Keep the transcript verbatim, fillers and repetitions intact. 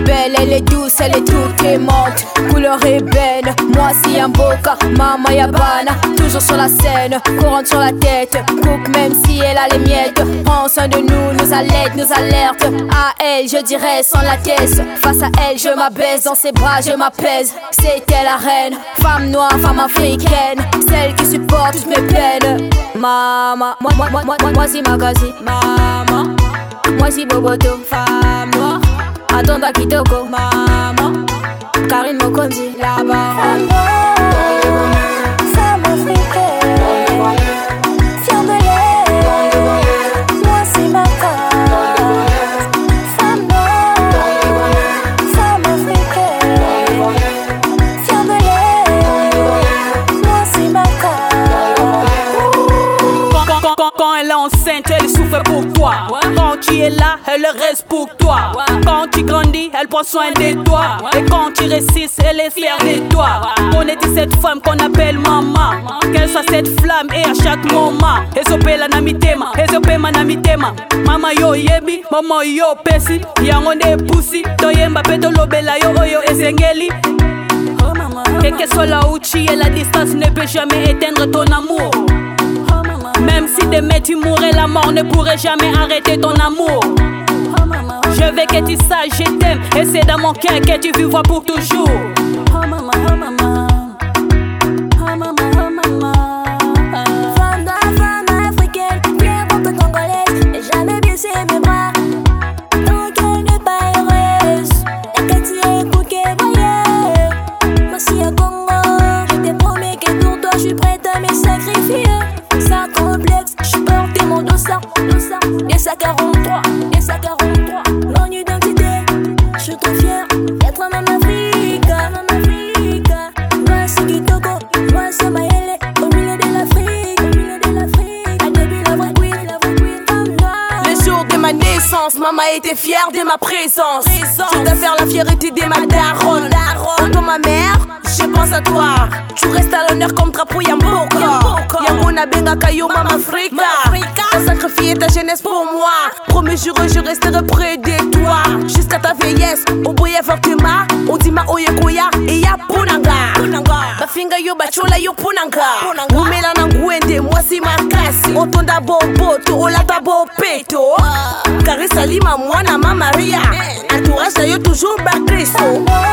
belle, elle est douce, elle est toute aimante. Couleur ébène, moi si un boca, Mama Yabana. Toujours sur la scène, courante sur la tête. Cook même si elle a les miettes. Prends soin de nous, nous allaide, nous alerte. À elle, je dirais sans la caisse. Face à elle, je m'abaisse, dans ses bras, je m'apaise. C'était la reine, femme noire, femme africaine. Celle qui supporte toutes mes peines. Mama, moi, moi, moi, moi, moi si Magazi. Mama, moi si Boboto. Femme noire, Atonda Kitoko. Mama, Karine Mokonzi, la baronne. Femme africaine, fière de l'air, moi c'est ma femme. Femme noire, femme africaine, fière de l'air, moi c'est ma femme. Quand, quand, quand, quand elle est enceinte, elle souffre pour toi. Quand tu es là, elle reste pour toi. Quand tu grandis, elle prend soin de toi. Et quand tu réussisses, elle est fière de toi. On était cette femme qu'on appelle maman. Qu'elle soit cette flamme et à chaque moment. Ezope la namitema, ezope ma namitema. Mama yo yebi, mama yo pesi. Yangonde pussy, toyemba peto lobela yo oyo esengeli. Et qu'elle soit là où tu es, la distance ne peut jamais éteindre ton amour. Même si demain tu mourrais, la mort ne pourrait jamais arrêter ton amour. Je veux que tu saches, je t'aime. Et c'est dans mon cœur que tu vivras pour toujours. Femme africaine, bien contre congolaise, mais jamais baissé mes bras. Tant qu'elle n'est pas heureuse, la quartier écoute qu'elle voyait. Voici un Congo, je te promets que pour toi je suis prête à me sacrifier. Sans complexe, je suis porté mon dossard, dossard. Et ça quarante-trois, et ça quarante-trois. Mon identité, je suis trop fière d'être Mama Africa, Mama Africa. Moi c'est Kitoko, moi c'est Mayele. Au milieu de l'Afrique, au milieu de l'Afrique. À début la vraie queen, la vraie queen, femme noire. Le jour de ma naissance, maman était fière de ma présence. Je dois faire la fierté de ma daronne. Autant ma mère, je pense à toi. Tu restes à l'honneur comme drapeau Yamboka. Yamona benga kayo Mama Africa. T'as sacrifié ta jeunesse pour moi. Promets, jure, je resterai près de toi jusqu'à ta vieillesse. Au bout avortement, on dit ma oye koya et ya punanga. Bafinga yo bachola yo punanga. Umela na nguende, moi si makasi. Otonda boboto, olata bopeto. Carissa lima mwana ma Maria. Entourage yo toujours ba Christo.